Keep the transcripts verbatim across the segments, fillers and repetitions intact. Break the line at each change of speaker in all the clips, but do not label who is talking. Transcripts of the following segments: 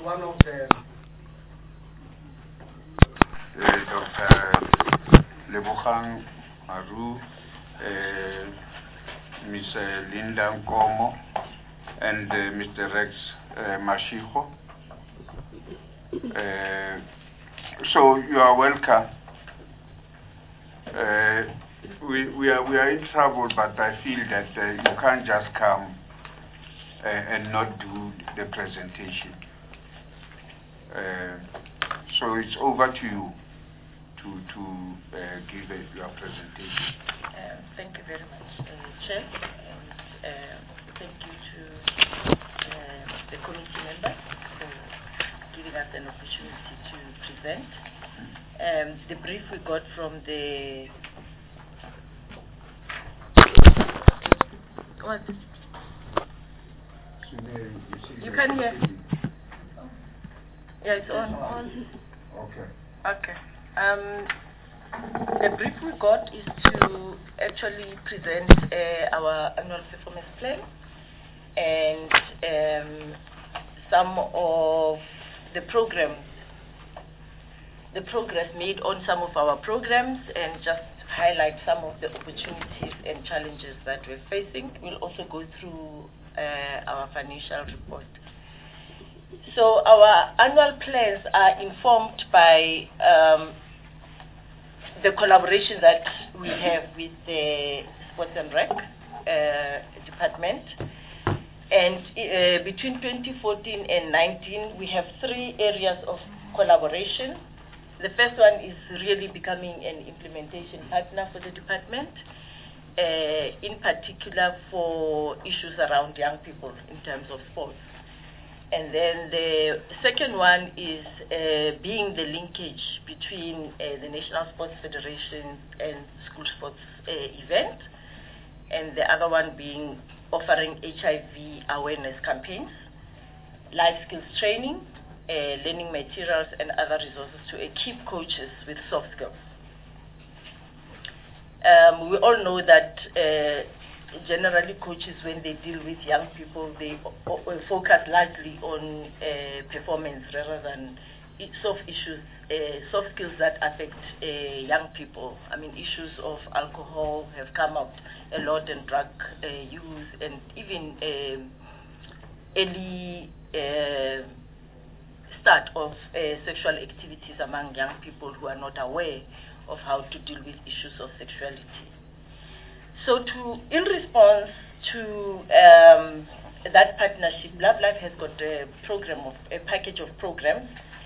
one of the
uh, Doctor Lebogang Maru, uh, Miz Linda Nkomo, and uh, Mister Rex uh, Mashiho. Uh, so you are welcome. Uh, we, we, are, we are in trouble, but I feel that uh, you can't just come uh, and not do the presentation. Uh, so it's over to you to, to uh, give uh, your presentation.
Uh, thank you very much, uh, Chair, and uh, thank you to uh, the committee members for giving us an opportunity to present. Um, the brief we got from the what? You can hear? Yeah, it's on. on.
Okay.
Okay. Um, the brief we got is to actually present uh, our annual performance plan and um, some of the programs, the progress made on some of our programs, and just highlight some of the opportunities and challenges that we're facing. We'll also go through uh, our financial report. So our annual plans are informed by um, the collaboration that we have with the Sports and Rec uh, department. And uh, between twenty fourteen and nineteen, we have three areas of collaboration. The first one is really becoming an implementation partner for the department, uh, in particular for issues around young people in terms of sports. And then the second one is uh, being the linkage between uh, the National Sports Federation and school sports uh, event. And the other one being offering H I V awareness campaigns, life skills training, Uh, learning materials and other resources to equip coaches with soft skills. Um, we all know that uh, generally coaches, when they deal with young people, they o- o- focus largely on uh, performance rather than soft issues, uh, soft skills that affect uh, young people. I mean, issues of alcohol have come up a lot, and drug uh, use, and even uh, early uh, start of uh, sexual activities among young people who are not aware of how to deal with issues of sexuality. So to, in response to um, that partnership, Love Life has got a program of, a package of programs.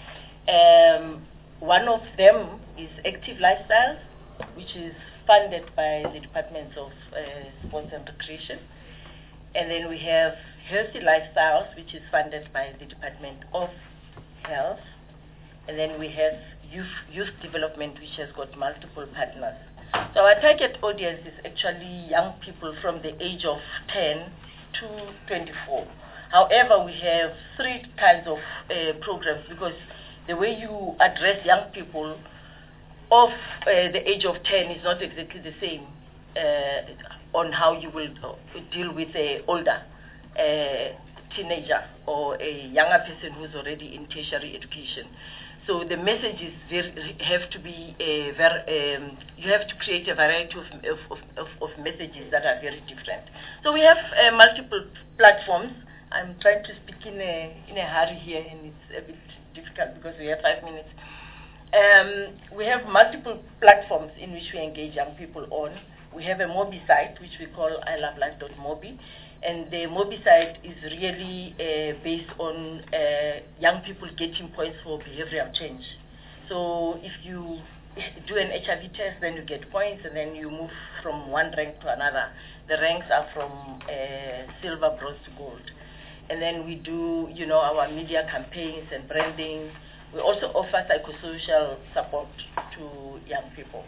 Um, one of them is Active Lifestyles, which is funded by the Department of uh, Sports and Recreation. And then we have Healthy Lifestyles, which is funded by the Department of Health, and then we have youth youth development, which has got multiple partners. So our target audience is actually young people from the age of ten to twenty-four. However, we have three kinds of uh, programs, because the way you address young people of uh, the age of ten is not exactly the same uh, on how you will deal with an older uh, teenager or a younger person who's already in tertiary education. So the messages very, have to be a very, um, you have to create a variety of, of, of, of messages that are very different. So we have uh, multiple platforms. I'm trying to speak in a, in a hurry here, and it's a bit difficult because we have five minutes. Um, we have multiple platforms in which we engage young people on. We have a Mobi site, which we call I love life dot mobi. And the Mobi site is really uh, based on uh, young people getting points for behavioral change. So if you do an H I V test, then you get points, and then you move from one rank to another. The ranks are from uh, silver, bronze to gold. And then we do, you know, our media campaigns and branding. We also offer psychosocial support to young people.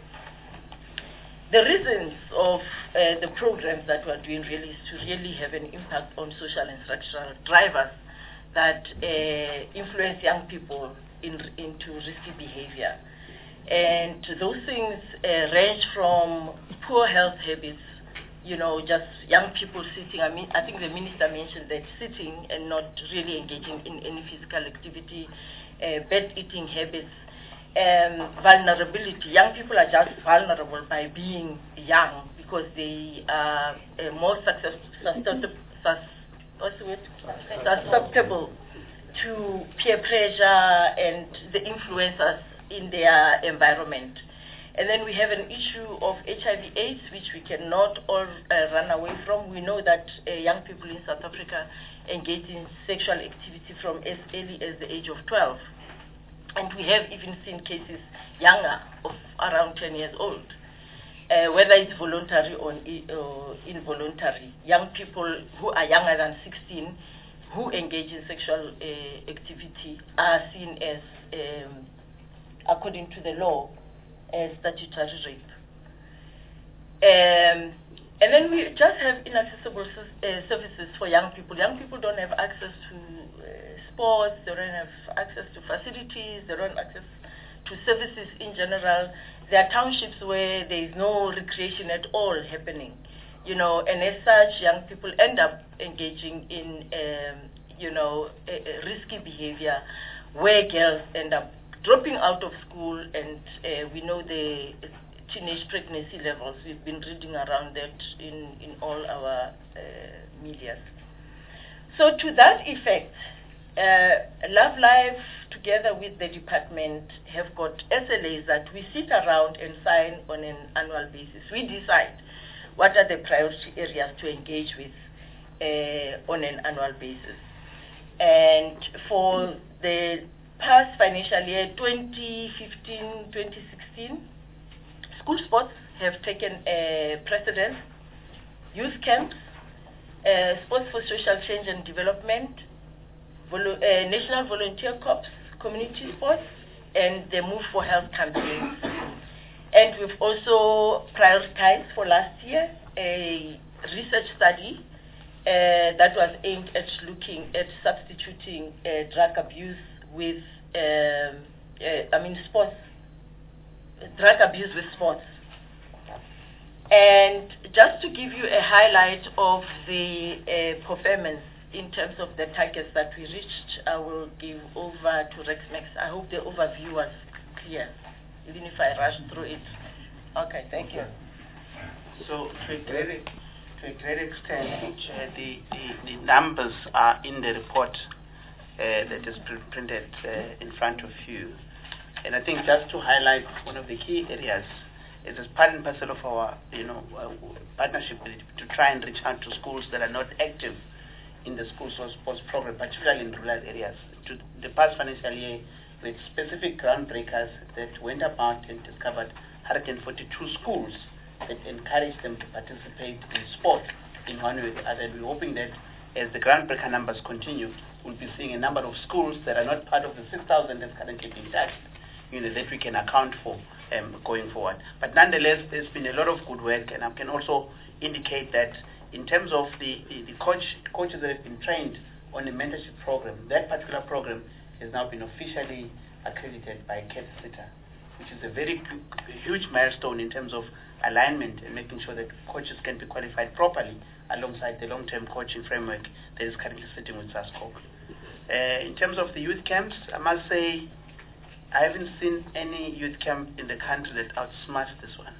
The reasons of uh, the programs that we're doing really is to really have an impact on social and structural drivers that uh, influence young people in, into risky behavior. And those things uh, range from poor health habits you know, just young people sitting. I mean, I think the minister mentioned that sitting and not really engaging in any physical activity, uh, bad eating habits, um, vulnerability. Young people are just vulnerable by being young because they are uh, more success, susceptible, sus, what's the word? susceptible to peer pressure and the influencers in their environment. And then we have an issue of H I V AIDS, which we cannot all uh, run away from. We know that uh, young people in South Africa engage in sexual activity from as early as the age of twelve. And we have even seen cases younger, of around ten years old. Uh, whether it's voluntary or uh, involuntary, young people who are younger than sixteen who engage in sexual uh, activity are seen as, um, according to the law, as statutory rape. Um, and then we just have inaccessible uh, services for young people. Young people don't have access to uh, sports, they don't have access to facilities, they don't have access to services in general. There are townships where there is no recreation at all happening, you know, and as such, young people end up engaging in, um, you know, a, a risky behavior where girls end up dropping out of school, and uh, we know the teenage pregnancy levels. We've been reading around that in, in all our uh, media. So to that effect, uh, Love Life, together with the department, have got S L As that we sit around and sign on an annual basis. We decide what are the priority areas to engage with uh, on an annual basis. And for the past financial year, twenty fifteen twenty sixteen, school sports have taken uh, precedence. Youth camps, uh, sports for social change and development, volu- uh, National Volunteer Corps, community sports, and the Move for Health campaigns. And we've also prioritized for last year a research study uh, that was aimed at looking at substituting uh, drug abuse with, um, uh, I mean, sports, drug abuse with sports. And just to give you a highlight of the uh, performance in terms of the targets that we reached, I will give over to Rex Max. I hope the overview was clear, even if I rushed through it. Okay, thank you.
So to a great, to a great extent, uh, the, the, the numbers are in the report Uh, that is pr- printed uh, in front of you. And I think just to highlight one of the key areas is as part and parcel of our, you know, uh, partnership with it, to try and reach out to schools that are not active in the school sports program, particularly in rural areas. To the past financial year, with specific groundbreakers that went about and discovered one hundred forty-two schools that encouraged them to participate in sport in one way or the other. And we're hoping that as the groundbreaker numbers continue, we'll be seeing a number of schools that are not part of the six thousand that's currently being taxed, you know, that we can account for um, going forward. But nonetheless, there's been a lot of good work, and I can also indicate that in terms of the, the, the coach, coaches that have been trained on the mentorship program, that particular program has now been officially accredited by Cape Cita, which is a very a huge milestone in terms of alignment and making sure that coaches can be qualified properly alongside the long-term coaching framework that is currently sitting with SASCOC. Uh, in terms of the youth camps, I must say I haven't seen any youth camp in the country that outsmarts this one.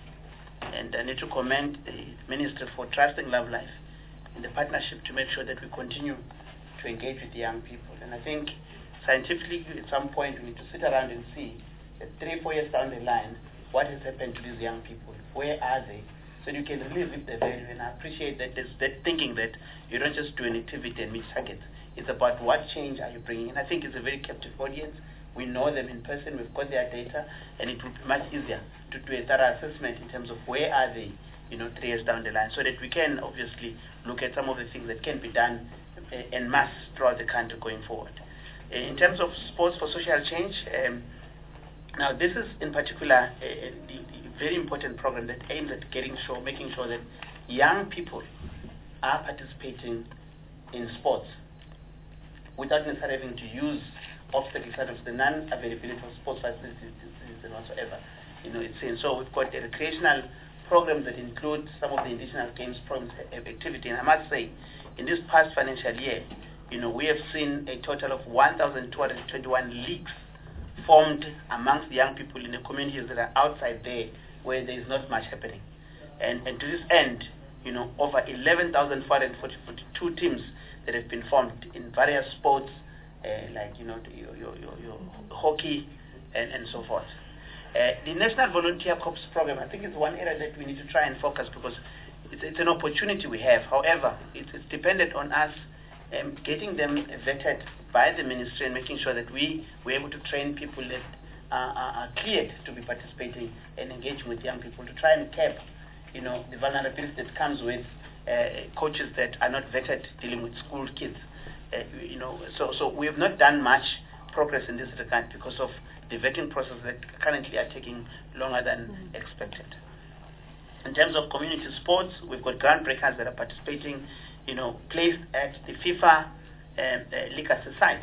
And I need to commend the Minister for trusting Love Life in the partnership to make sure that we continue to engage with the young people. And I think scientifically at some point we need to sit around and see that three, four years down the line, what has happened to these young people? Where are they? So you can really reap the value. And I appreciate that there's that thinking that you don't just do an activity and meet targets. It's about what change are you bringing. And I think it's a very captive audience. We know them in person. We've got their data. And it will be much easier to do a thorough assessment in terms of where are they, you know, three years down the line, so that we can obviously look at some of the things that can be done uh, en masse throughout the country going forward. Uh, in terms of sports for social change, um, now this is in particular a, a, a very important program that aims at getting sure, making sure that young people are participating in sports without necessarily having to use obstacles such as the non-availability of sports facilities and whatsoever. You know, it's in. So we've got a recreational programs that include some of the indigenous games programs activity. And I must say, in this past financial year, you know, we have seen a total of one thousand two hundred twenty-one leagues formed amongst the young people in the communities that are outside there where there is not much happening. And, and to this end, you know, over eleven thousand four hundred forty-two teams that have been formed in various sports, uh, like, you know, your, your, your, your hockey and, and so forth. Uh, the National Volunteer Corps program, I think, is one area that we need to try and focus because it's, it's an opportunity we have. However, it's, it's dependent on us um, getting them vetted by the ministry and making sure that we we're able to train people that are, are, are cleared to be participating and engaging with young people to try and cap, you know, the vulnerability that comes with uh, coaches that are not vetted dealing with school kids. Uh, you know, so so we have not done much progress in this regard because of the vetting process that currently are taking longer than mm-hmm. expected. In terms of community sports, we've got groundbreakers that are participating, you know, placed at the FIFA uh, uh, league sites.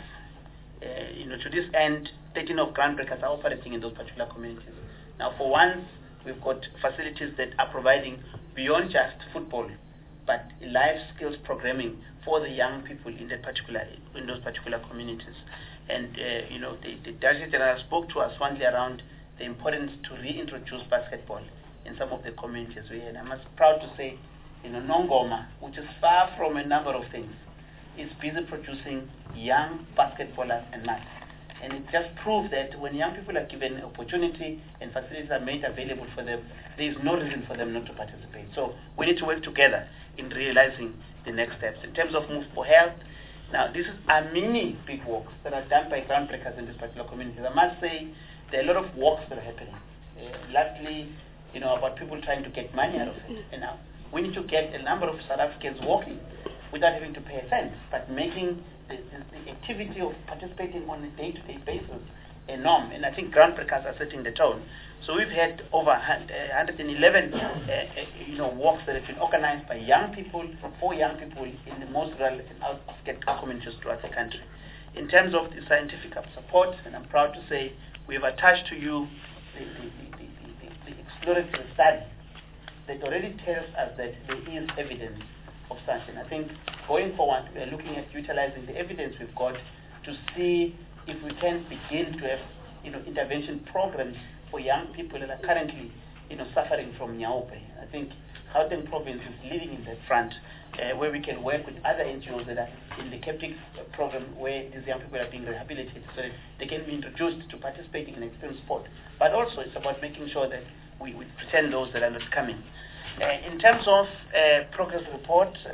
Uh, you know, to this end, thirteen of groundbreakers are operating in those particular communities. Now, for once, we've got facilities that are providing beyond just football, but life skills programming for the young people in that particular in those particular communities. And uh, you know, the, the Director General spoke to us once around the importance to reintroduce basketball in some of the communities we had. I'm proud to say, you know, Nongoma, which is far from a number of things, is busy producing young basketballers and mass. And it just proves that when young people are given opportunity and facilities are made available for them, there is no reason for them not to participate. So we need to work together in realizing the next steps. In terms of Move for Health, now this is a many big works that are done by groundbreakers in this particular community. I must say there are a lot of works that are happening. Uh, lastly, you know, about people trying to get money out of it. And now we need to get a number of South Africans walking without having to pay a cent, but making the, the, the activity of participating on a day-to-day basis a norm. And I think groundbreakers are setting the tone. So we've had over one hundred eleven uh, uh, you know, walks that have been organized by young people, for young people in the most rural and outskirts communities throughout the country. In terms of the scientific support, and I'm proud to say we have attached to you the, the, the, the, the, the exploratory study that already tells us that there is evidence of such. And I think going forward, we are looking at utilizing the evidence we've got to see if we can begin to have, you know, intervention programs for young people that are currently, you know, suffering from Nyaope. I think Gauteng province is leading in that front, uh, where we can work with other N G Os that are in the CAPTIC program, where these young people are being rehabilitated so that they can be introduced to participating in extreme sport. But also it's about making sure that we, we pretend those that are not coming. Uh, in terms of uh, progress report, uh,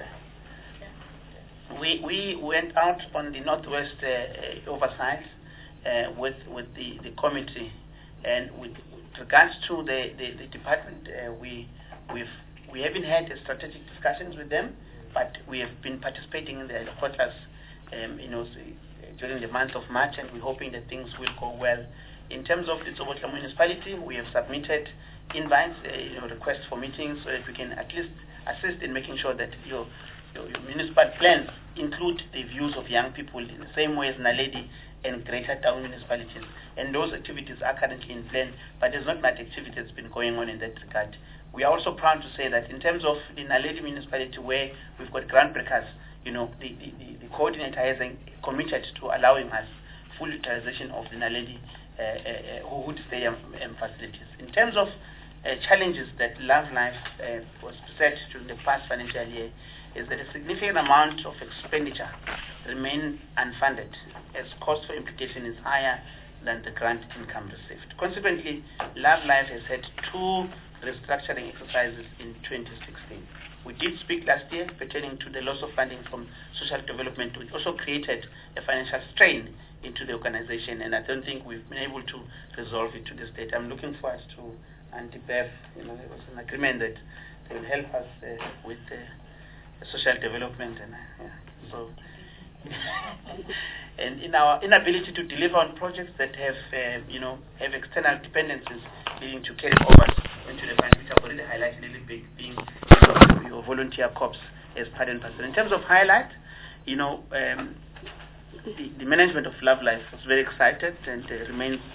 we we went out on the Northwest uh, uh, oversight uh, with with the, the committee. And with, with regards to the, the, the department, uh, we we've, we haven't had a strategic discussions with them, but we have been participating in the headquarters um, you know, during the month of March, and we're hoping that things will go well. In terms of the Sobotla municipality, we have submitted invites, uh, you know, requests for meetings so that we can at least assist in making sure that your, your, your municipal plans include the views of young people in the same way as Naledi and Greater Town municipalities. And those activities are currently in plan, but there's not much activity that's been going on in that regard. We are also proud to say that in terms of the Naledi municipality, where we've got groundbreakers, you know, the, the, the, the coordinator has committed to allowing us full utilization of the Naledi uh, uh, Hood Stadium um, facilities. In terms of uh, challenges that Love Life uh, was set during the past financial year, is that a significant amount of expenditure remain unfunded, as cost for implication is higher than the grant income received. Consequently, Love Life has had two restructuring exercises in twenty sixteen. We did speak last year pertaining to the loss of funding from social development, which also created a financial strain into the organization, and I don't think we've been able to resolve it to this date. I'm looking forward to Auntie Bev. You know, there was an agreement that they will help us uh, with uh, social development, and uh, yeah, so and in our inability to deliver on projects that have uh, you know have external dependencies leading to carry overs into the fund, which I've already highlighted a little bit, being you know, your volunteer corps as part and parcel. In terms of highlight, you know um, the, the management of Love Life was very excited and uh, remains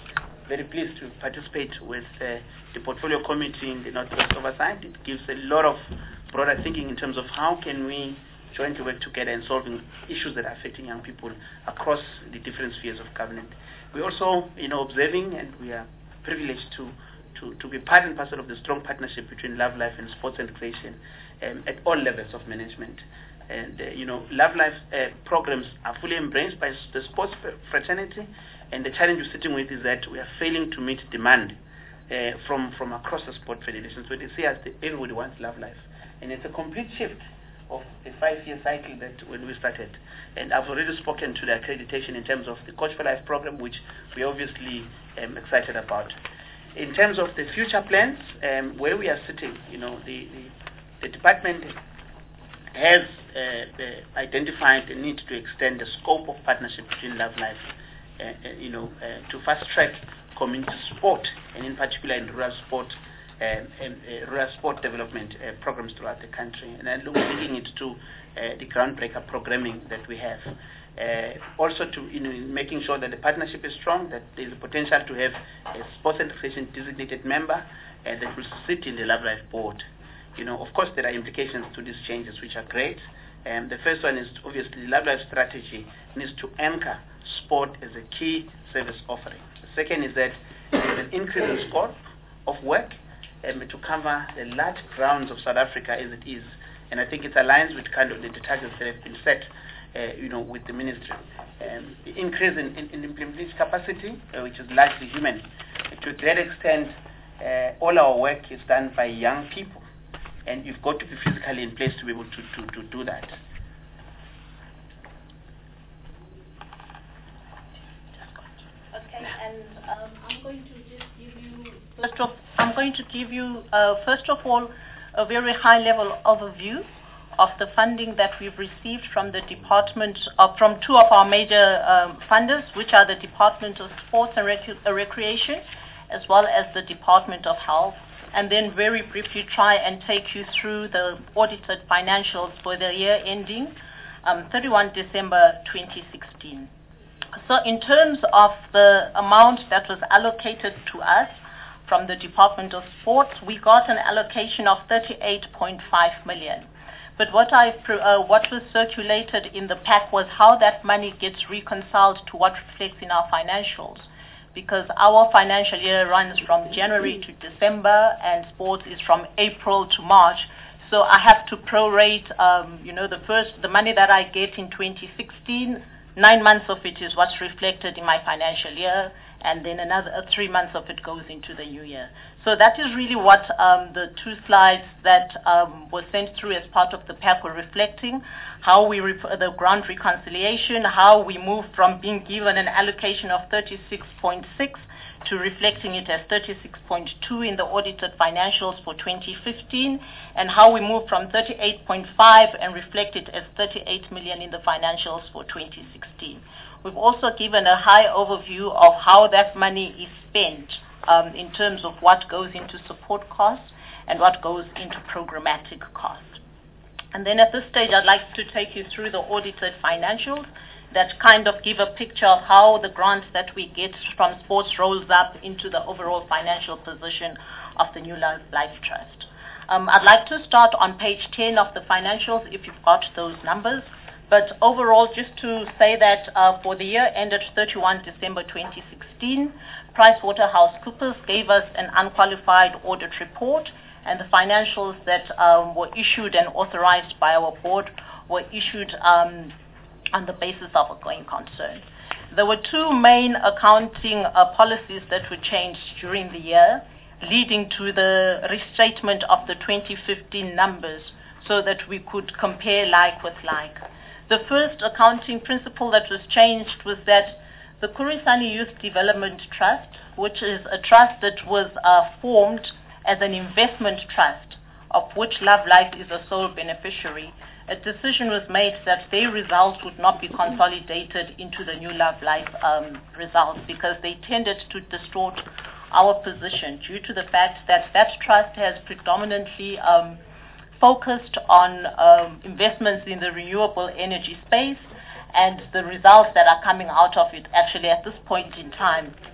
very pleased to participate with uh, the portfolio committee in the Northwest Oversight. It gives a lot of broader thinking in terms of how can we jointly work together in solving issues that are affecting young people across the different spheres of government. We're also, you know, observing, and we are privileged to, to, to be part and parcel of the strong partnership between Love Life and Sports and Recreation um, at all levels of management. And, uh, you know, Love Life uh, programs are fully embraced by the sports fraternity, and the challenge we're sitting with is that we are failing to meet demand uh, from, from across the sport federations. So they see us, everybody wants Love Life. And it's a complete shift of a five-year cycle that when we started. And I've already spoken to the accreditation in terms of the Coach for Life program, which we're obviously um, excited about. In terms of the future plans, um, where we are sitting, you know, the, the, the department has uh, uh, identified the need to extend the scope of partnership between Love Life, uh, uh, you know, uh, to fast-track community sport, and in particular in rural sport, um, and, uh, rural sport development uh, programs throughout the country, and then linking it to uh, the groundbreaker programming that we have. Uh, also to, you know, making sure that the partnership is strong, that there is a potential to have a sports and recreation designated member uh, that will sit in the Love Life board. You know, of course, there are implications to these changes, which are great. Um, the first one is obviously the Love Life strategy needs to anchor sport as a key service offering. The second is that there is an increase in scope of work um, to cover the large grounds of South Africa as it is, and I think it aligns with kind of the targets that have been set, uh, you know, with the ministry. Um, the increase in, in, in implementation capacity, uh, which is largely human. To a great extent, uh, all our work is done by young people, and you've got to be physically in place to be able to, to, to do that.
Okay, and um, I'm going to just give you first of I'm going to give you uh, first of all a very high level overview of the funding that we've received from the department uh, from two of our major um, funders, which are the Department of Sports and Rec- Recreation, as well as the Department of Health, and then very briefly try and take you through the audited financials for the year ending um, thirty-first December twenty sixteen. So in terms of the amount that was allocated to us from the Department of Sports, we got an allocation of thirty-eight point five million. But what I uh, what was circulated in the pack was how that money gets reconciled to what reflects in our financials, because our financial year runs from January to December and sports is from April to March. So I have to prorate, um, you know, the first, the money that I get in twenty sixteen, nine months of it is what's reflected in my financial year, and then another uh, three months of it goes into the new year. So that is really what um, the two slides that um, were sent through as part of the pack were reflecting, how we, rep- the grant reconciliation, how we move from being given an allocation of thirty-six point six to reflecting it as thirty-six point two in the audited financials for twenty fifteen, and how we move from thirty-eight point five and reflect it as thirty-eight million in the financials for twenty sixteen. We've also given a high overview of how that money is spent um, in terms of what goes into support costs and what goes into programmatic costs. And then at this stage, I'd like to take you through the audited financials that kind of give a picture of how the grants that we get from sports rolls up into the overall financial position of the New Life Trust. Um, I'd like to start on page ten of the financials if you've got those numbers. But overall, just to say that uh, for the year ended thirty-first December twenty sixteen, PricewaterhouseCoopers gave us an unqualified audit report, and the financials that um, were issued and authorized by our board were issued um, on the basis of a going concern. There were two main accounting uh, policies that were changed during the year, leading to the restatement of the twenty fifteen numbers so that we could compare like with like. The first accounting principle that was changed was that the Kurisani Youth Development Trust, which is a trust that was uh, formed as an investment trust, of which Love Life is a sole beneficiary, a decision was made that their results would not be consolidated into the New Love Life um, results because they tended to distort our position due to the fact that that trust has predominantly um, focused on um, investments in the renewable energy space, and the results that are coming out of it actually at this point in time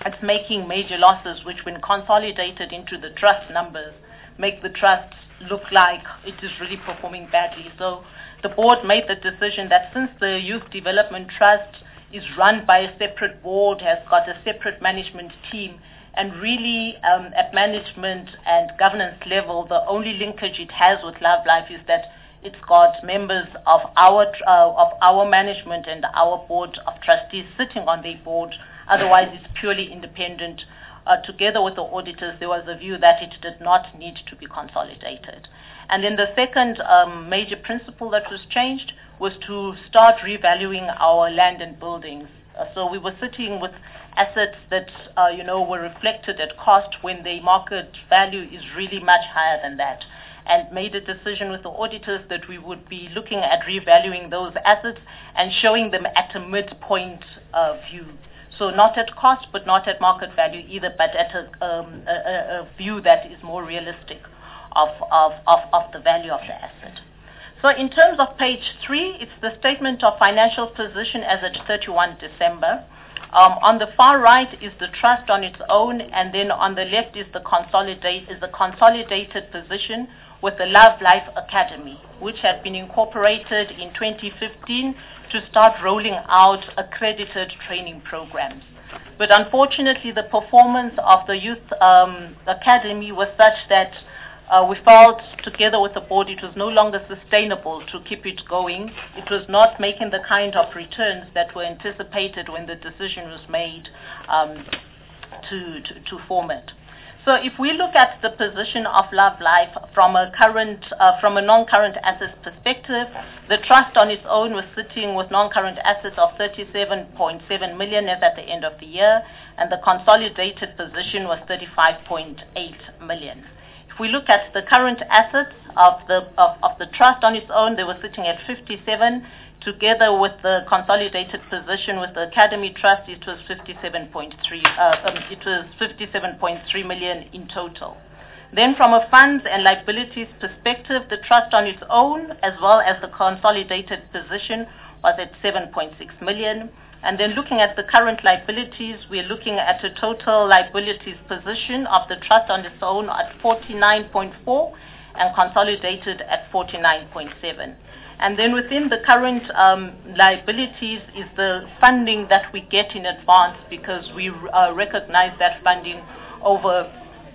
it's making major losses, which when consolidated into the trust numbers, make the trust look like it is really performing badly. So the board made the decision that since the Youth Development Trust is run by a separate board, has got a separate management team, and really um, at management and governance level, the only linkage it has with Love Life is that it's got members of our uh, of our management and our board of trustees sitting on the board. Otherwise, it's purely independent. Uh, together with the auditors, there was a view that it did not need to be consolidated. And then the second um, major principle that was changed was to start revaluing our land and buildings. Uh, so we were sitting with assets that, uh, you know, were reflected at cost when the market value is really much higher than that, and made a decision with the auditors that we would be looking at revaluing those assets and showing them at a midpoint uh, view. So not at cost, but not at market value either, but at a, um, a, a view that is more realistic of, of, of, of the value of the asset. So in terms of page three, it's the statement of financial position as at thirty-first December. Um, on the far right is the trust on its own, and then on the left is the consolidate is the consolidated position with the Love Life Academy, which had been incorporated in twenty fifteen to start rolling out accredited training programs. But unfortunately, the performance of the Youth um, Academy was such that uh, we felt, together with the board, it was no longer sustainable to keep it going. It was not making the kind of returns that were anticipated when the decision was made um, to, to, to form it. So if we look at the position of Love Life from a current, uh, from a non-current assets perspective, the trust on its own was sitting with non-current assets of thirty-seven point seven million as at the end of the year, and the consolidated position was thirty-five point eight million. If we look at the current assets of the of, of the trust on its own, they were sitting at fifty-seven. Together with the consolidated position with the Academy Trust, it was fifty-seven point three. Uh, um, it was fifty-seven point three million in total. Then, from a funds and liabilities perspective, the trust on its own, as well as the consolidated position, was at seven point six million. And then, looking at the current liabilities, we're looking at a total liabilities position of the trust on its own at forty-nine point four, and consolidated at forty-nine point seven. And then within the current um, liabilities is the funding that we get in advance, because we uh, recognize that funding over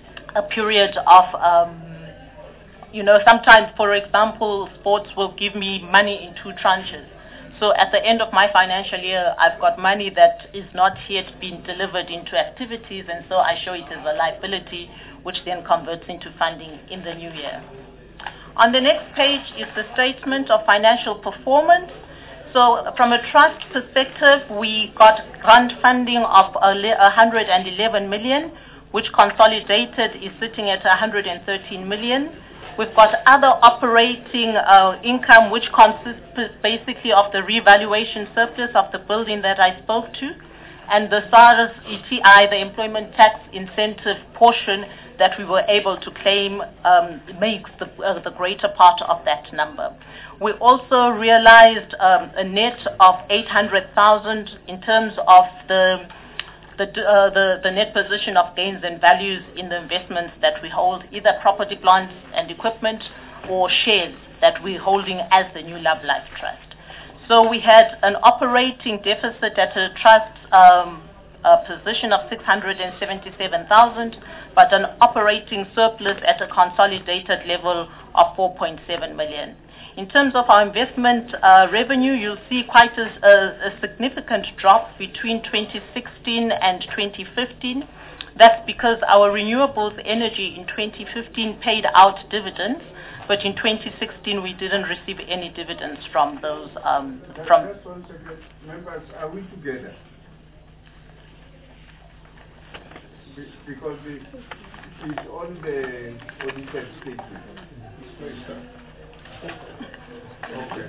a period of, um, you know, sometimes, for example, sports will give me money in two tranches. So at the end of my financial year, I've got money that is not yet been delivered into activities, and so I show it as a liability, which then converts into funding in the new year. On the next page is the statement of financial performance. So from a trust perspective, we got grant funding of one hundred eleven million, which consolidated is sitting at one hundred thirteen million. We've got other operating uh, income, which consists basically of the revaluation surplus of the building that I spoke to, and the SARS E T I, the employment tax incentive portion that we were able to claim, um, makes the, uh, the greater part of that number. We also realized um, a net of eight hundred thousand in terms of the the, uh, the the net position of gains and values in the investments that we hold, either property, plant and equipment, or shares that we're holding as the new Love Life Trust. So we had an operating deficit at a trust um, a position of six hundred seventy-seven thousand, but an operating surplus at a consolidated level of four point seven million. In terms of our investment uh, revenue, you'll see quite a, a, a significant drop between twenty sixteen and twenty fifteen. That's because our renewables energy in twenty fifteen paid out dividends, but in twenty sixteen we didn't receive any dividends from those. Um, from
members, are we together? Because it is on the audited statement. Okay.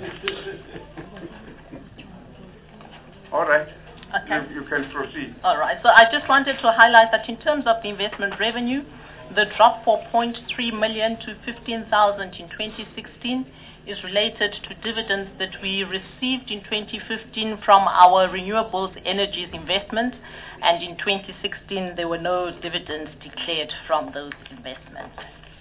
All right.
Okay.
You, you can proceed.
All right. So I just wanted to highlight that in terms of the investment revenue, the drop from zero point three million to fifteen thousand in twenty sixteen is related to dividends that we received in twenty fifteen from our renewables energies investments, and in twenty sixteen there were no dividends declared from those investments.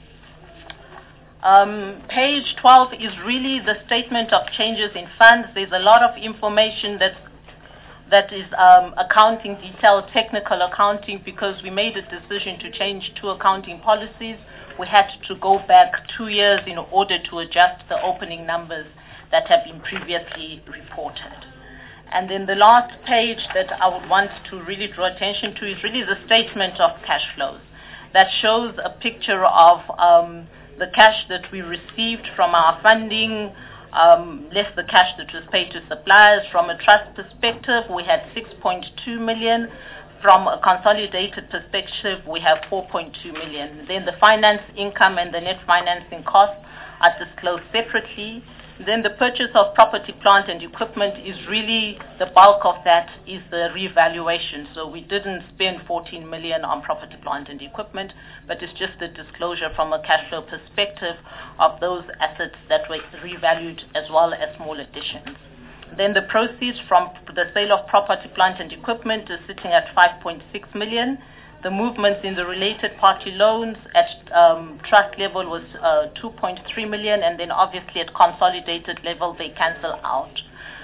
Um, page twelve is really the statement of changes in funds. There's a lot of information that's that is um, accounting detail, technical accounting, because we made a decision to change two accounting policies. We had to go back two years in order to adjust the opening numbers that have been previously reported. And then the last page that I would want to really draw attention to is really the statement of cash flows. That shows a picture of um, the cash that we received from our funding, Um, less the cash that was paid to suppliers. From a trust perspective, we had six point two million. From a consolidated perspective, we have four point two million. Then the finance income and the net financing costs are disclosed separately. Then the purchase of property, plant and equipment is really, the bulk of that is the revaluation. So we didn't spend fourteen million on property, plant and equipment, but it's just the disclosure from a cash flow perspective of those assets that were revalued as well as small additions. Then the proceeds from the sale of property, plant and equipment is sitting at five point six million. The movements in the related party loans at um, trust level was uh, two point three million, and then obviously at consolidated level they cancel out.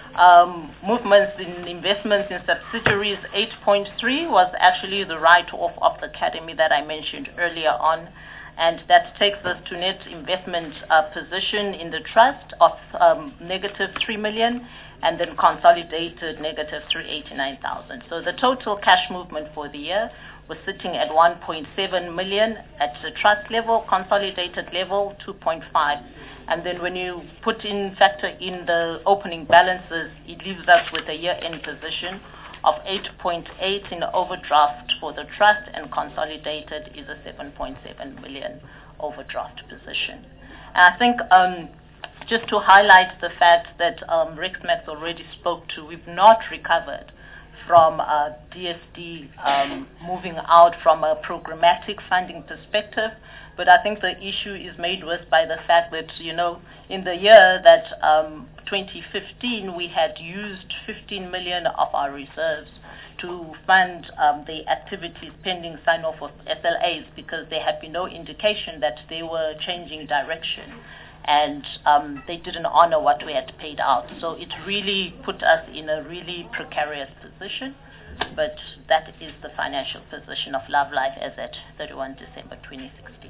Um, movements in investments in subsidiaries, eight point three was actually the write-off of the academy that I mentioned earlier on, and that takes us to net investment uh, position in the trust of um, negative three million, and then consolidated negative three hundred eighty-nine thousand. So the total cash movement for the year was sitting at one point seven million at the trust level, consolidated level two point five. And then when you put in, factor in the opening balances, it leaves us with a year-end position of eight point eight in the overdraft for the trust, and consolidated is a seven point seven million overdraft position. And I think um, just to highlight the fact that um, Rex Max already spoke to, we've not recovered from uh, D S D um, moving out from a programmatic funding perspective, but I think the issue is made worse by the fact that, you know, in the year that um, twenty fifteen, we had used fifteen million of our reserves to fund um, the activities pending sign-off of S L As, because there had been no indication that they were changing direction, and um, they didn't honor what we had paid out. So it really put us in a really precarious position, but that is the financial position of Love Life as at thirty-first December twenty sixteen.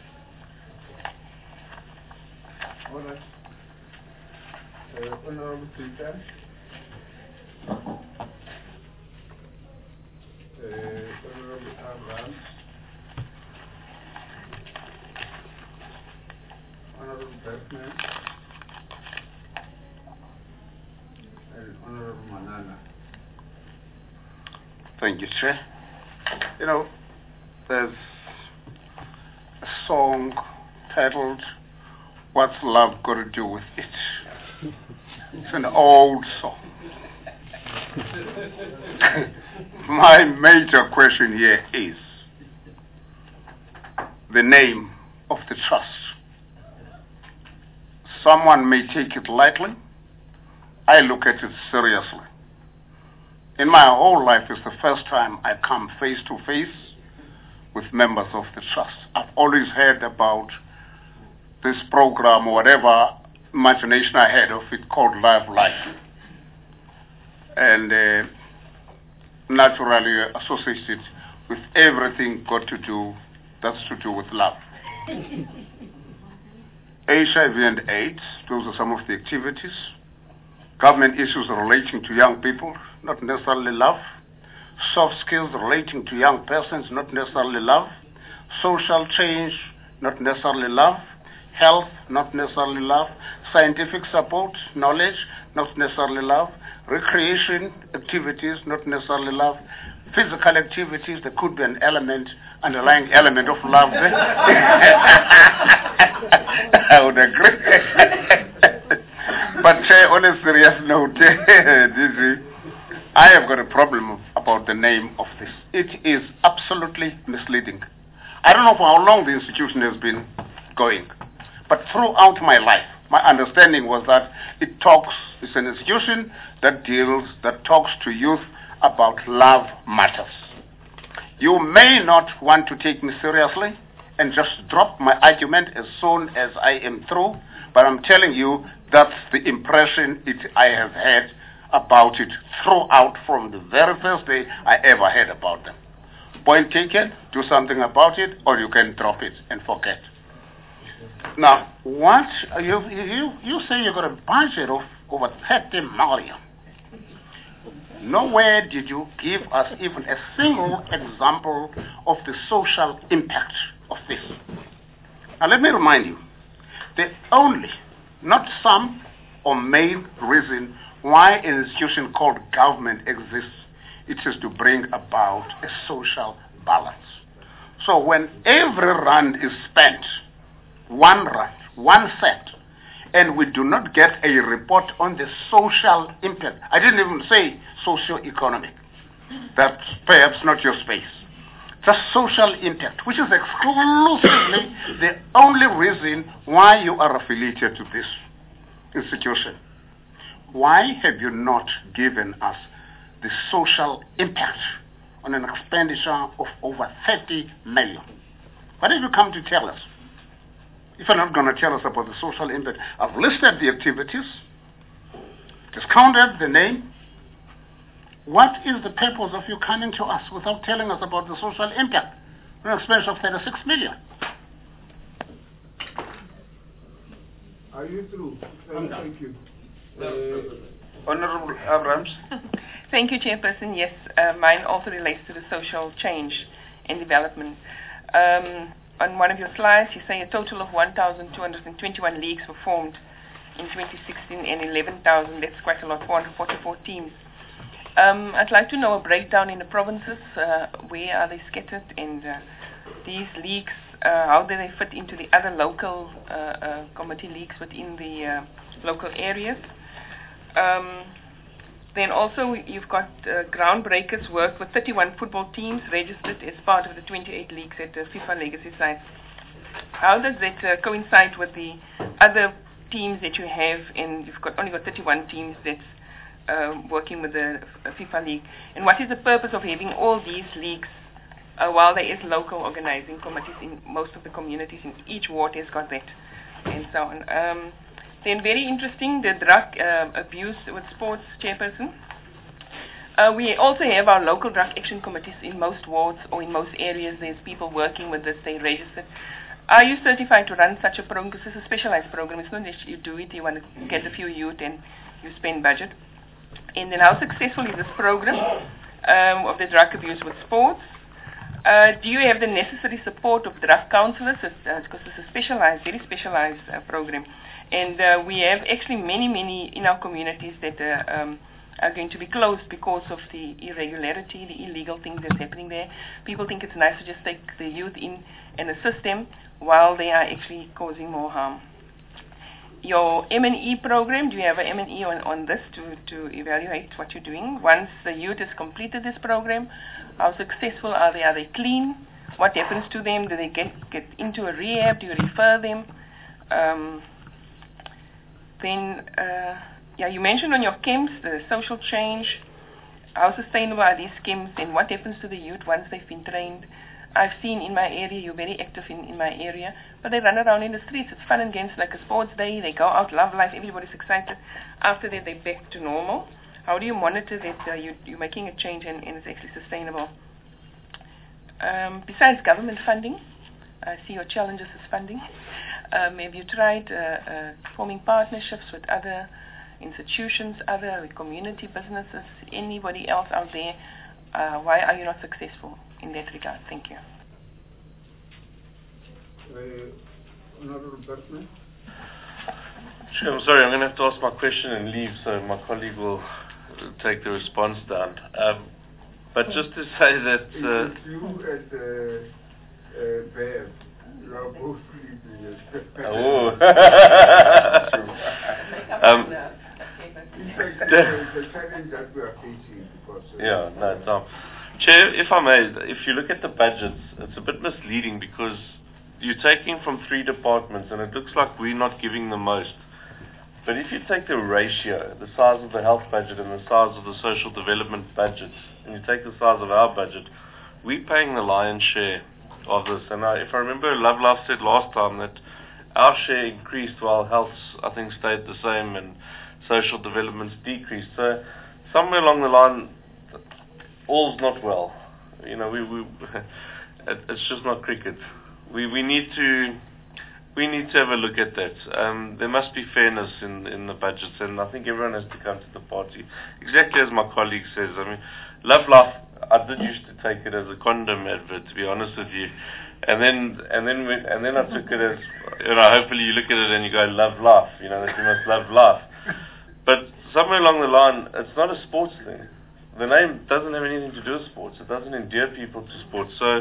All right. Uh, Honorable Speaker. Uh, Honorable Abrams. Honorable Beckman. And Honorable Manana.
Thank you, Chair. You know, there's a song titled, "What's Love Got to Do with It?" It's an old song. My major question here is the name of the trust. Someone may take it lightly. I look at it seriously. In my whole life, it's the first time I come face to face with members of the trust. I've always heard about this program, or whatever imagination I had of it, called Love Life, and uh, naturally associated with everything got to do, that's to do with love. H I V and AIDS, those are some of the activities. Government issues relating to young people, not necessarily love. Soft skills relating to young persons, not necessarily love. Social change, not necessarily love. Health, not necessarily love. Scientific support, knowledge, not necessarily love. Recreation activities, not necessarily love. Physical activities, there could be an element, underlying element of love there. I would agree. But uh, on a serious note, I have got a problem about the name of this. It is absolutely misleading. I don't know for how long the institution has been going, but throughout my life, My understanding was that it talks, it's an institution that deals, that talks to youth about love matters. You may not want to take me seriously and just drop my argument as soon as I am through, but I'm telling you that's the impression it, I have had about it throughout from the very first day I ever heard about them. Point taken, do something about it, or you can drop it and forget. Now, what you you you say you got a budget of over thirty million. Nowhere did you give us even a single example of the social impact of this. Now, let me remind you, the only, not some or main reason why an institution called government exists, it is to bring about a social balance. So when every rand is spent, one rand, one cent, and we do not get a report on the social impact, I didn't even say socio-economic, that's perhaps not your space, just social impact, which is exclusively the only reason why you are affiliated to this institution. Why have you not given us the social impact on an expenditure of over thirty million? What have you come to tell us? If you're not going to tell us about the social impact, I've listed the activities, discounted the name. What is the purpose of you coming to us without telling us about the social impact on an expenditure of thirty-six million?
Are you through? Thank, thank you. Uh,
Honorable Abrams.
Thank you, Chairperson. Yes, uh, mine also relates to the social change and development. Um, on one of your slides, you say a total of one thousand two hundred twenty-one leagues were formed in twenty sixteen and eleven thousand, that's quite a lot, four hundred forty-four teams. Um, I'd like to know a breakdown in the provinces, uh, where are they scattered, and uh, these leagues, uh, how do they fit into the other local uh, uh, committee leagues within the uh, local areas. Um, then also you've got uh, Groundbreakers work with thirty-one football teams registered as part of the twenty-eight leagues at the FIFA legacy sites. How does that uh, coincide with the other teams that you have, and you've got only got thirty-one teams that's uh, working with the uh, FIFA league? And what is the purpose of having all these leagues uh, while there is local organizing committees in most of the communities, in each ward has got that, and so on. Um, Then very interesting, the drug uh, abuse with sports, Chairperson. Uh, we also have our local drug action committees in most wards or in most areas. There's people working with this, they registered. Are you certified to run such a program? Because it's a specialized program. It's not that you do it, you want to get a few youth and you spend budget. And then how successful is this program um, of the drug abuse with sports? Uh, do you have the necessary support of drug counselors? It's, uh, because it's a specialized, very specialized uh, program. And uh, we have actually many, many in our communities that uh, um, are going to be closed because of the irregularity, the illegal things that's happening there. People think it's nice to just take the youth in and assist them while they are actually causing more harm. Your M and E program, do you have an M and E on, on this to, to evaluate what you're doing? Once the youth has completed this program, how successful are they? Are they clean? What happens to them? Do they get, get into a rehab? Do you refer them? Um, Then, uh, yeah, you mentioned on your camps the social change. How sustainable are these camps, and what happens to the youth once they've been trained? I've seen in my area, you're very active in, in my area, but they run around in the streets. It's fun and games like a sports day. They go out, love life, everybody's excited. After that, they're back to normal. How do you monitor that uh, you, you're making a change and, and it's actually sustainable? Um, besides government funding, I see your challenges is funding. Um, have you tried uh, uh, forming partnerships with other institutions, other community businesses, anybody else out there? Uh, why are you not successful in that regard? Thank you.
Uh, Honorable Bertman.
Sure, I'm sorry, I'm going to have to ask my question and leave, so my colleague will take the response down. Um, but just to say that... Uh,
it's you and uh, uh, Bear. You are both sleeping.
Oh. um,
in fact, the challenge that we are facing because... Uh,
yeah, no, it's not. Chair, if I may, if you look at the budgets, it's a bit misleading because you're taking from three departments and it looks like we're not giving the most. But if you take the ratio, the size of the health budget and the size of the social development budget, and you take the size of our budget, we're paying the lion's share of this. And I, if I remember, Love Life said last time that our share increased while health, I think, stayed the same and social developments decreased. So somewhere along the line, all's not well. You know, we, we it, it's just not cricket. We we need to we need to have a look at that. Um, there must be fairness in in the budgets, and I think everyone has to come to the party. Exactly as my colleague says. I mean, Love Life, I did used to take it as a condom advert, to be honest with you, and then and then we, and then I took it as, you know, hopefully you look at it and you go, love life, you know, that you must love life. But somewhere along the line, it's not a sports thing. The name doesn't have anything to do with sports. It doesn't endear people to sports. So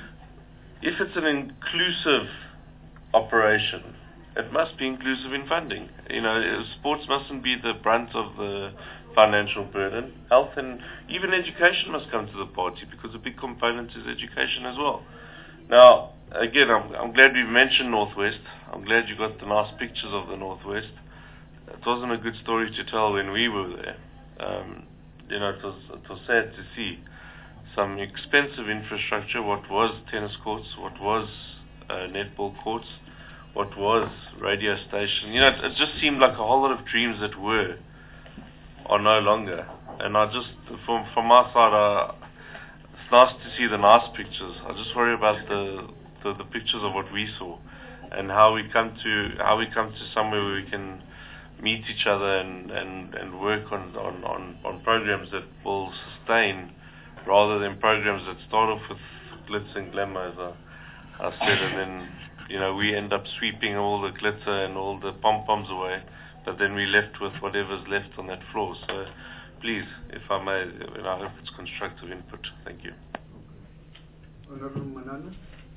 if it's an inclusive operation, it must be inclusive in funding. You know, sports mustn't be the brunt of the financial burden. Health and even education must come to the party, because a big component is education as well. Now, again, I'm, I'm glad we mentioned Northwest. I'm glad you got the nice pictures of the Northwest. It wasn't a good story to tell when we were there. Um, you know, it was, it was sad to see some expensive infrastructure, what was tennis courts, what was uh, netball courts, what was radio station. You know, it, it just seemed like a whole lot of dreams that were are no longer. And I just, from from my side, uh, it's nice to see the nice pictures. I just worry about the, the the pictures of what we saw, and how we come to how we come to somewhere where we can meet each other and, and, and work on, on, on, on programs that will sustain, rather than programs that start off with glitz and glamour, as I, I said, and then, you know, we end up sweeping all the glitter and all the pom-poms away, but then we're left with whatever's left on that floor. So please, if I may, you know, I hope it's constructive input. Thank you.
Honorable Manana.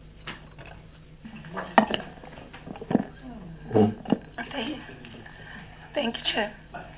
Okay. Thank you, Chair.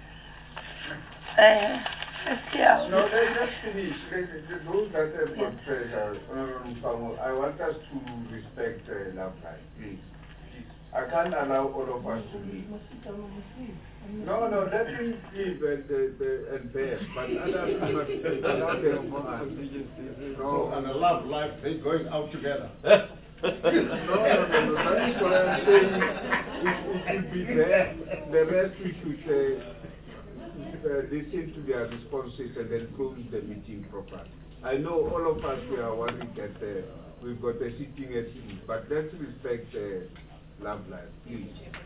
Uh, yeah.
No, let's just finish. Those that have got pressure, Honorable, I want us to respect uh, Love Life, please. I can't allow all of us to leave. No, no, let me leave and, uh, and bear, but others must allow them to.
So, and a Love Life, they're going out together.
No, no, no, no, that is what I'm saying. It, it will be there. The rest we should uh, uh, listen to their responses and then close the meeting properly. I know all of us we are worried that uh, we've got a sitting at ease, but let's respect uh, Love Life, please.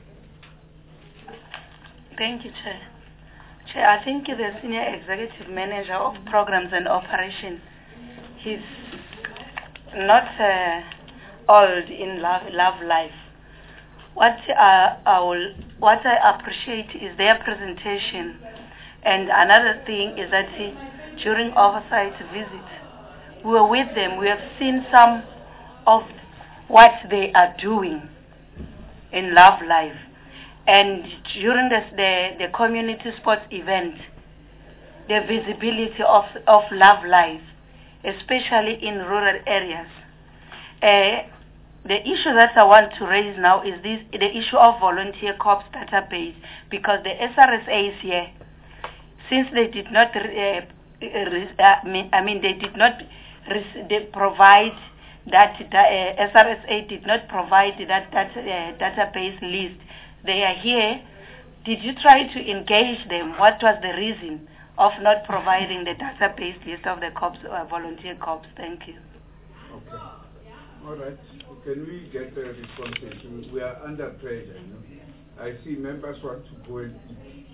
Thank you, Chair. Chair, I think the Senior Executive Manager of Programs and Operations, he's not uh, old in love, love life. What, uh, I will, what I appreciate is their presentation. And another thing is that he, during oversight visit, we were with them. We have seen some of what they are doing in Love Life. And during this, the, the community sports event, the visibility of, of Love Life, especially in rural areas. Uh, the issue that I want to raise now is this, the issue of volunteer corps database, because the S R S As here, since they did not, uh, uh, I mean, they did not they provide that, uh, S R S A did not provide that, that uh, database list. They are here. Did you try to engage them? What was the reason of not providing the database list of the corps, uh, volunteer corps? Thank you.
Okay. All right. Can we get a response? We are under pressure. You know? I see members want to go and eat.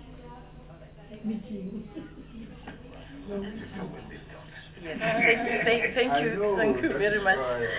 Yes. Thank, thank, thank you.
know,
thank you very much.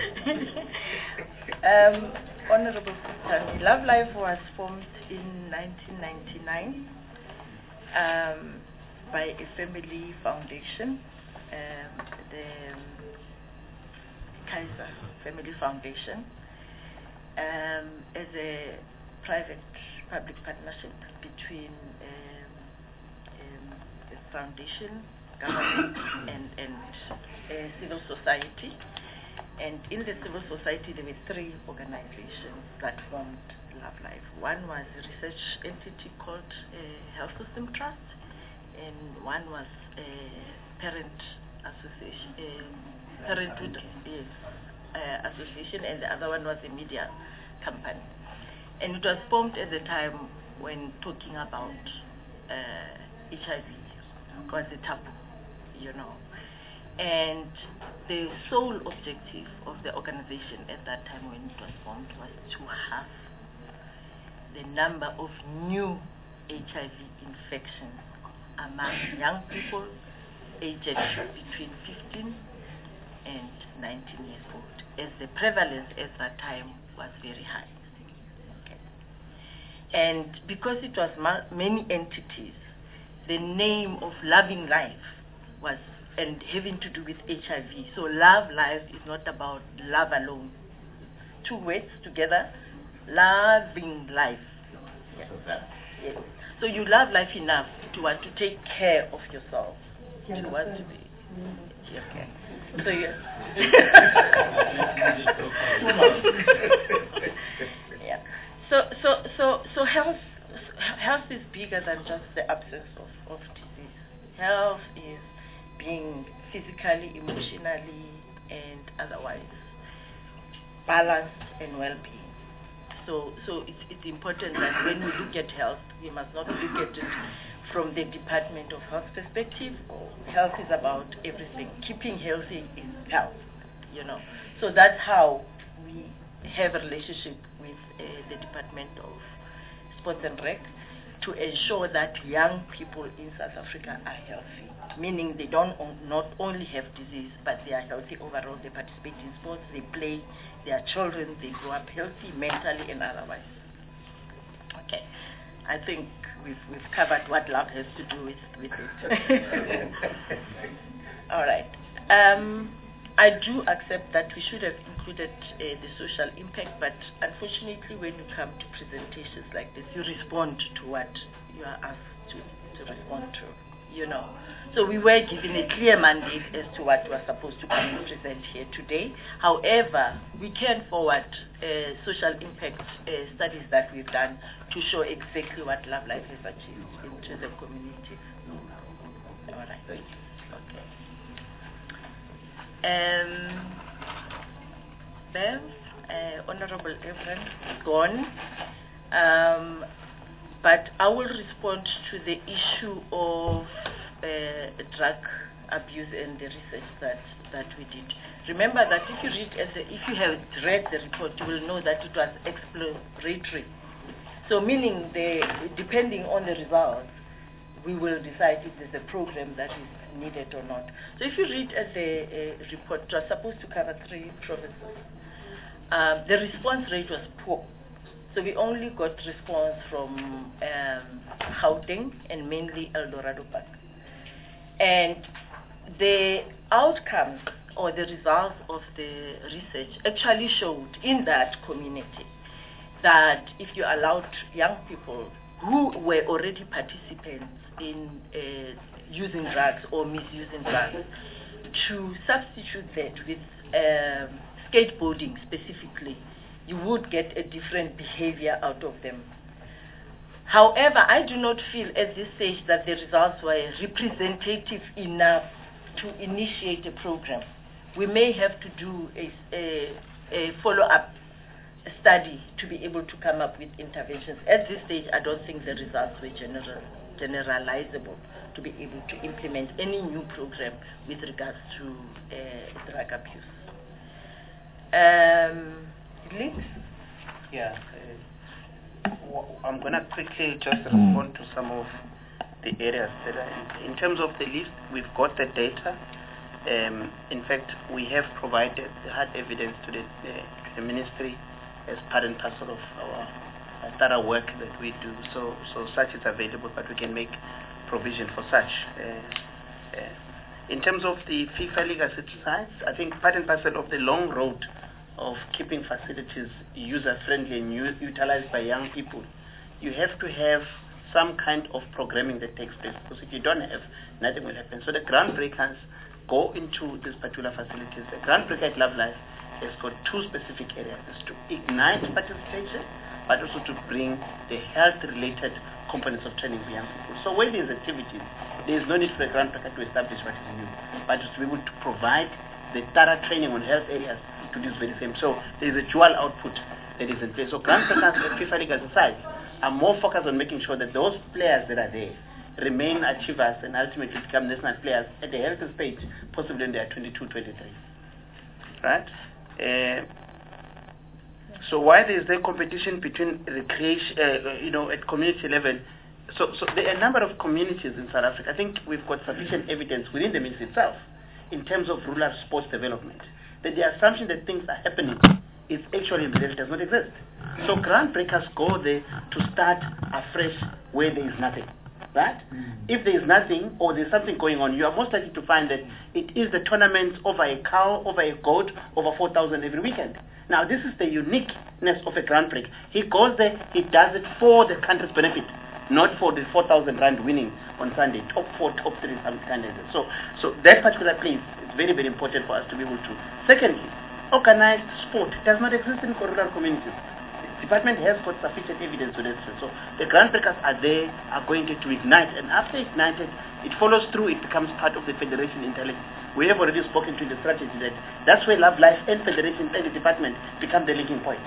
Why,
um, Honorable Sister, Love Life was formed in nineteen ninety-nine um, by a family foundation, um, the um, Kaiser Family Foundation, um, as a private-public partnership between um, um, the foundation, government, and, and uh, civil society. And in the civil society, there were three organizations that formed Love Life. One was a research entity called uh, Health System Trust, and one was a parent association, uh, parenthood yes, uh, association, and the other one was a media company. And it was formed at the time when talking about uh, H I V was a taboo, you know. And the sole objective of the organization at that time when it was formed was to halve the number of new H I V infections among young people aged between fifteen and nineteen years old, as the prevalence at that time was very high. Okay. And because it was ma- many entities, the name of Loving Life was and having to do with H I V. So Love Life is not about love alone. Two words together, loving life. Yes. Yes. So you love life enough to want to take care of yourself. You want to be. Okay. So you. Yeah. So so so so health health is bigger than just the absence of, of disease. Health is being physically, emotionally, and otherwise balanced and well-being. So, so it's, it's important that when we look at health, we must not look at it from the Department of Health perspective. Health is about everything. Keeping healthy is health, you know. So that's how we have a relationship with uh, the Department of Sports and Rec to ensure that young people in South Africa are healthy, meaning they don't on, not only have disease, but they are healthy overall. They participate in sports, they play, they are children, they grow up healthy mentally and otherwise. Okay, I think we've we've covered what love has to do with, with it. All right. Um, I do accept that we should have included uh, the social impact, but unfortunately when you come to presentations like this, you respond to what you are asked to, to respond to, you know. So we were given a clear mandate as to what we're supposed to come and present here today. However, we can forward uh, social impact uh, studies that we've done to show exactly what Love Life has achieved into the community. All right. Okay. Um, Bev, uh, Honorable Evren, is gone. Um, but I will respond to the issue of uh, drug abuse and the research that, that we did. Remember that if you read, as a, if you have read the report, you will know that it was exploratory. So meaning, the, depending on the results, we will decide if there's a program that is needed or not. So if you read at the uh, report, it was supposed to cover three provinces. Um, the response rate was poor. So we only got response from um, Gauteng and mainly El Dorado Park. And the outcomes or the results of the research actually showed in that community that if you allowed young people who were already participants in uh, using drugs or misusing drugs to substitute that with um, skateboarding specifically, you would get a different behavior out of them. However, I do not feel at this stage that the results were representative enough to initiate a program. We may have to do a, a, a follow-up study to be able to come up with interventions. At this stage, I don't think the results were general, generalizable to be able to implement any new program with regards to uh, drug abuse. Um, links?
Yeah. Uh, w- I'm going to quickly just respond to some of the areas that are in, in terms of the list. We've got the data. Um, in fact, we have provided the hard evidence to the, uh, to the ministry as part and parcel of our uh, thorough work that we do. So, so such is available, but we can make provision for such. Uh, uh, in terms of the FIFA legacy sites, I think part and parcel of the long road of keeping facilities user-friendly and u- utilized by young people, you have to have some kind of programming that takes place, because if you don't have, nothing will happen. So the groundbreakers go into these particular facilities. The groundbreaker at Love Life has got two specific areas. It's to ignite participation, but also to bring the health-related components of training for young people. So when there's activities, there is no need for a grant packer to establish what is new, but to be able to provide the thorough training on health areas to this very same. So there is a dual output that is in place. So grant packers at FIFA League aside are more focused on making sure that those players that are there remain achievers and ultimately become national players at the health stage, possibly when they are twenty-two, twenty-three. Right? Uh, so why there is there competition between recreation, uh, you know, at community level? So, so there are a number of communities in South Africa. I think we've got sufficient evidence within the ministry itself in terms of rural sports development that the assumption that things are happening is actually in reality does not exist. So groundbreakers go there to start afresh where there is nothing. Right? Mm. If there is nothing or there's something going on, you are most likely to find that it is the tournaments over a cow, over a goat, over four thousand every weekend. Now, this is the uniqueness of a groundbreak. He goes there, he does it for the country's benefit, not for the four thousand rand winning on Sunday, top four, top three, some kind of. So, so that particular place is very, very important for us to be able to. Secondly, organized sport does not exist in rural communities. The department has got sufficient evidence to that. So the groundbreakers are there, are going to, to ignite, and after ignited, it follows through, it becomes part of the federation intellect. We have already spoken to the strategy that that's where Love Life and federation and the department become the linking point.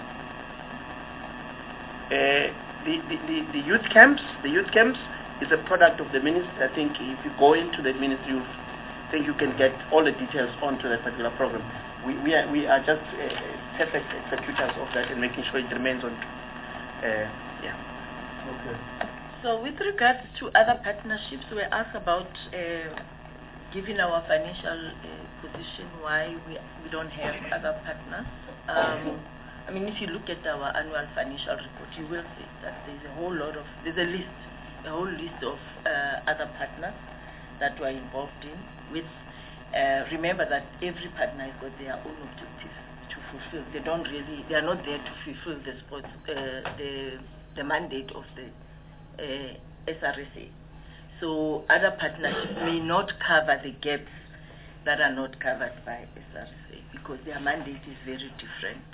Uh, the, the, the, the youth camps, the youth camps is a product of the ministry. I think if you go into that ministry, you think you can get all the details onto that particular program. We, we, are, we are just uh, perfect executors of that and making sure it remains on. Uh, yeah.
Okay.
So with regards to other partnerships, we asked about uh, given our financial uh, position, why we, we don't have other partners. Um, I mean, if you look at our annual financial report, you will see that there's a whole lot of, there's a list, a whole list of uh, other partners that we're involved in with. Uh, remember that every partner has got their own objectives to fulfill. They don't really, they are not there to fulfill the sports, uh, the the mandate of the uh, S R S A. So other partnerships may not cover the gaps that are not covered by S R S A because their mandate is very different.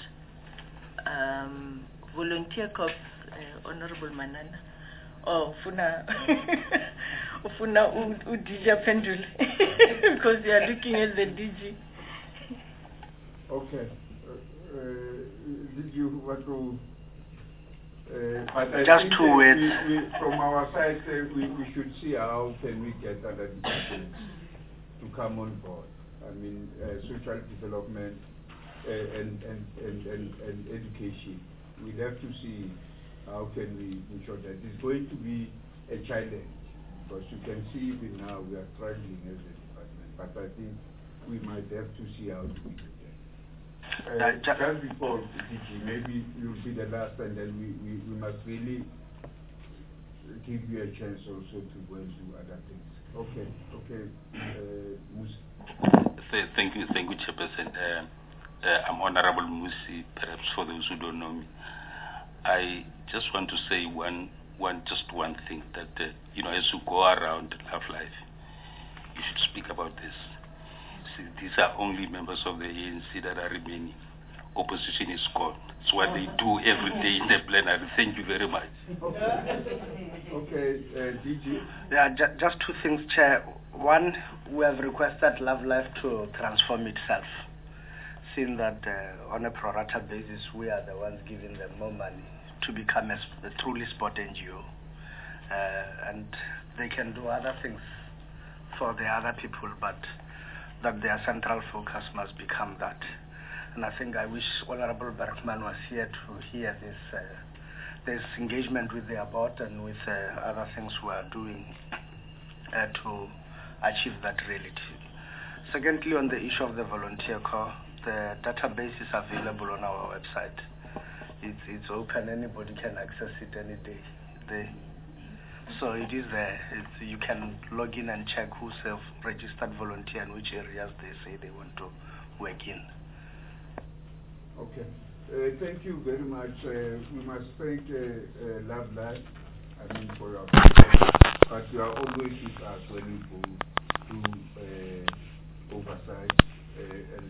Um, volunteer corps, uh, Honorable Manana. Oh, Funa, Funa U D J Pendul, because we are looking at the D G.
Okay. Uh, uh, did you want to? Uh, but I
Just
think
two words.
We, we, from our side, uh, we, we should see how can we get other departments to come on board. I mean, uh, social development uh, and, and, and, and, and education. We have to see how can we ensure that it's going to be a challenge, because you can see even now we are struggling as a department, but I think we might have to see how to do that. Uh, just before D G, maybe you'll be the last, and then we, we, we must really give you a chance also to go and do other things. Okay, okay, uh, Musi.
Thank you, thank you, Chairperson. Uh, uh, I'm Honorable Musi, perhaps for those who don't know me. I just want to say one, one, just one thing that uh, you know, as you go around Love Life, you should speak about this. See, these are only members of the A N C that are remaining. Opposition is gone. It's what they do every day in the plenary. Thank you very much.
Okay, okay uh, D G.
Yeah, ju just two things, Chair. One, we have requested Love Life to transform itself, seeing that uh, on a pro rata basis, we are the ones giving them more money to become a, a truly sport N G O. Uh, and they can do other things for the other people, but that their central focus must become that. And I think I wish Honorable Bergman was here to hear this, uh, this engagement with their board and with uh, other things we are doing uh, to achieve that reality. Secondly, on the issue of the volunteer corps, the database is available on our website. It's, it's open, anybody can access it any day. The, so it is there. It's, you can log in and check who self-registered volunteer and which areas they say they want to work in.
Okay. Uh, thank you very much. Uh, we must thank uh, uh, Love Life, I mean, for your support, but you are always with us when we go to uh, oversight uh, and